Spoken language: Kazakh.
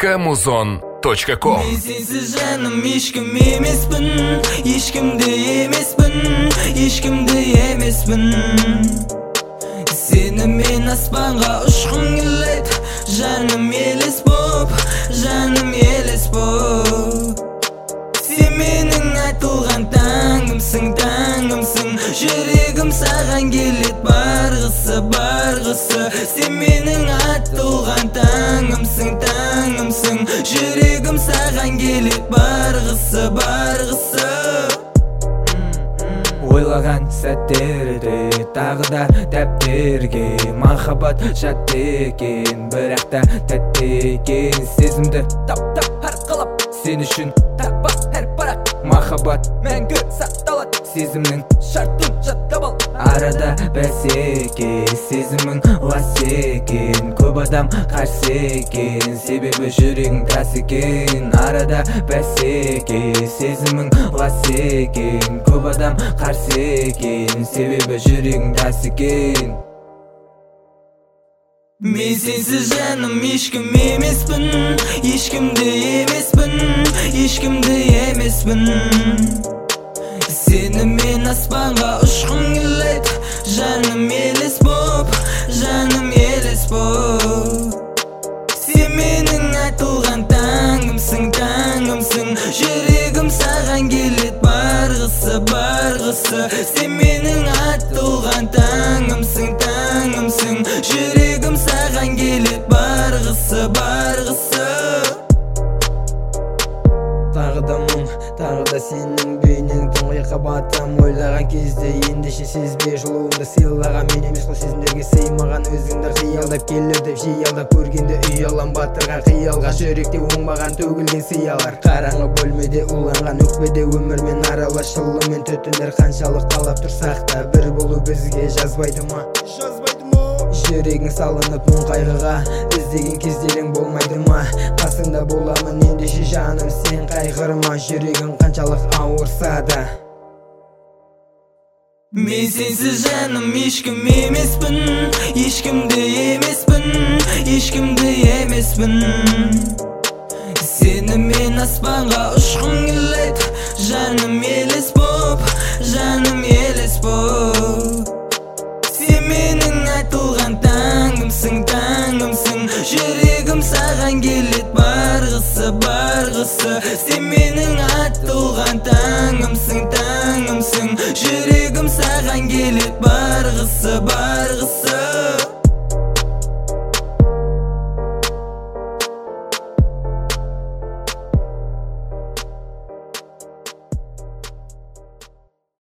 www.muzon.com. Men sensiz canım ешкім емеспін, ешкімді емеспін, ешкімді емеспін. Seni men аспанға ұшқым келеді, жаным елес боп, жаным елес боп. Сен менің айтылған таңымсың, таңымсың, жүрегім саған келеді барғысы, барғысы. Сен менің айтылған таңымсың, таңымсың, жүрегім саған келеді барғысы, барғысы. Ойлаған сәттерде тағы да дәптерге махаббат жатты екен, бірақ та тәтті екен. Сезімді тап-тап арқалап сен үшін таппа әр парақ. Махаббат мәңгі сақталады, сезімнің шартын жаттап ал. Арада бәсеке, сезімің лас екен, көп адам қарсы екен, себебі жүрегің тас екен. Арада бәсеке, сезімің лас екен, көп адам қарсы екен, себебі жүрегің тас екен. Мен сенсіз жаным ешкім емеспін, ешкімді емеспін, ешкімді емеспін. Сені мен аспанға ұшқым келеді, жаным елес боп, жаным елес боп. Сен менің айтылған таңымсың, таңымсың, жүрегім саған келеді барғысы, барғысы. Сен менің айтылған таңымсың, таңымсың, жүрегім саған келеді барғысы, барғысы. Тағы да мұң, тағы да сенің бейнең тұңғиыққа батам. Ойлаған кезде ендеше сезбе жылуымды сыйлаған. Мен емес қой сезімдерге сыймаған, өзіңді қиялдап келер деп жиялдап көргенде ұялам. Батырған қиялға жүректе оңбаған төгілген сиялар. Қараңғы бөлмеде уланған өкпеде өмірмен аралас жылумен түтіндер. Қаншалық қалап тұрсақ та бір болу бізге жазбайды ма? Жүрегің салынып мұң қайғыға, іздеген кездерің болмайды ма? Қасында боламын ендеше жаным, сен қайғырма, жүрегің қаншалық ауырса да. Мен сенсіз жаным ешкім емеспін, ешкімді емеспін, ешкімді емеспін. Сені мен аспанға ұшқым келеді, жаным елес боп, жаным елес боп. Сен менің айтылған таңымсың, таңымсың, жүрегім саған келеді барғысы, барғысы. Сен менің айтылған таңымсың, таңымсың, жүрегім саған келеді барғысы, барғысы.